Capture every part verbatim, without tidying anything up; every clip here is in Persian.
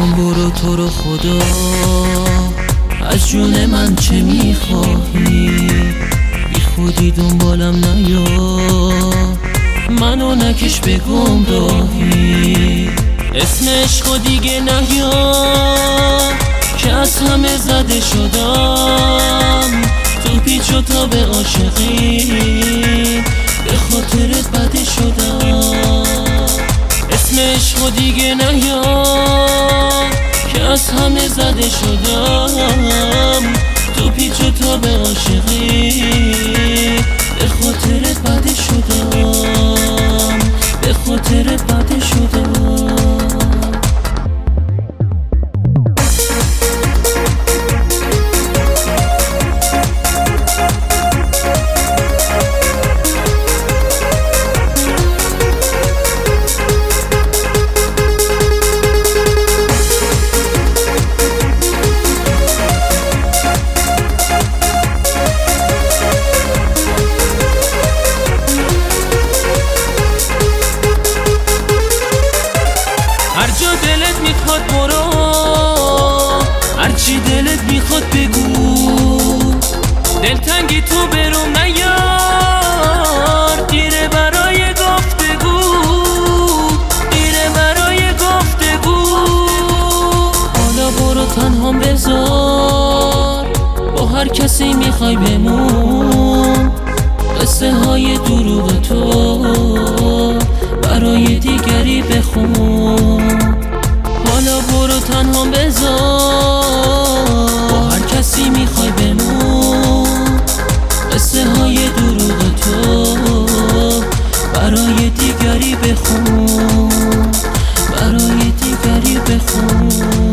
کن برو تو رو خدا، از جون من چه میخواهی؟ بی خودی دنبالم نیا، منو نکش به گمراهی. اسم عشقو دیگه نیا که از همه زده شدم، تو پیچ و تاب عاشقی به خاطرت بده شدم. اسم عشقو دیگه نیا که از همه زده شدم، تو پیچ و تاب عاشقی به خاطرت بده شدم، به خاطرت بده شدم. هر جا دلت میخواد برو، هرچی دلت میخواد بگو، دلتنگی تو بروم نیار، دیره برای گفتگو، دیره برای گفتگو. حالا برو تنهام بذار، با هر کسی میخوای بمون، قصه های دروغ تو برای دیگری بخون. حالا برو تنها بذار، با هر کسی میخوای بمون، قصه های دروغ تو برای دیگری بخون، برای دیگری بخون.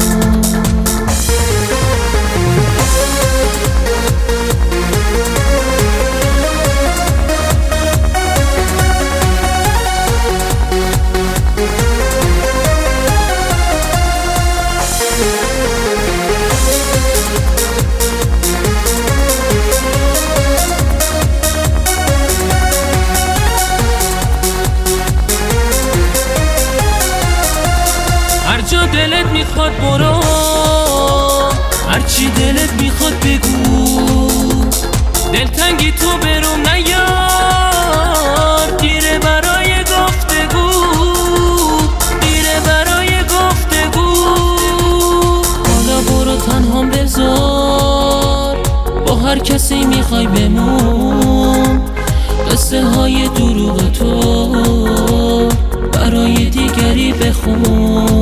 هر جا دلت میخواد برو، هرچی دلت میخواد بگو، دلتنگی تو بروم نیار، دیره برای گفتگو، دیره برای گفتگو. حالا برو تنهام بذار، با هر کسی میخوای بمون، قصه های دروغ تو برای دیگری بخون.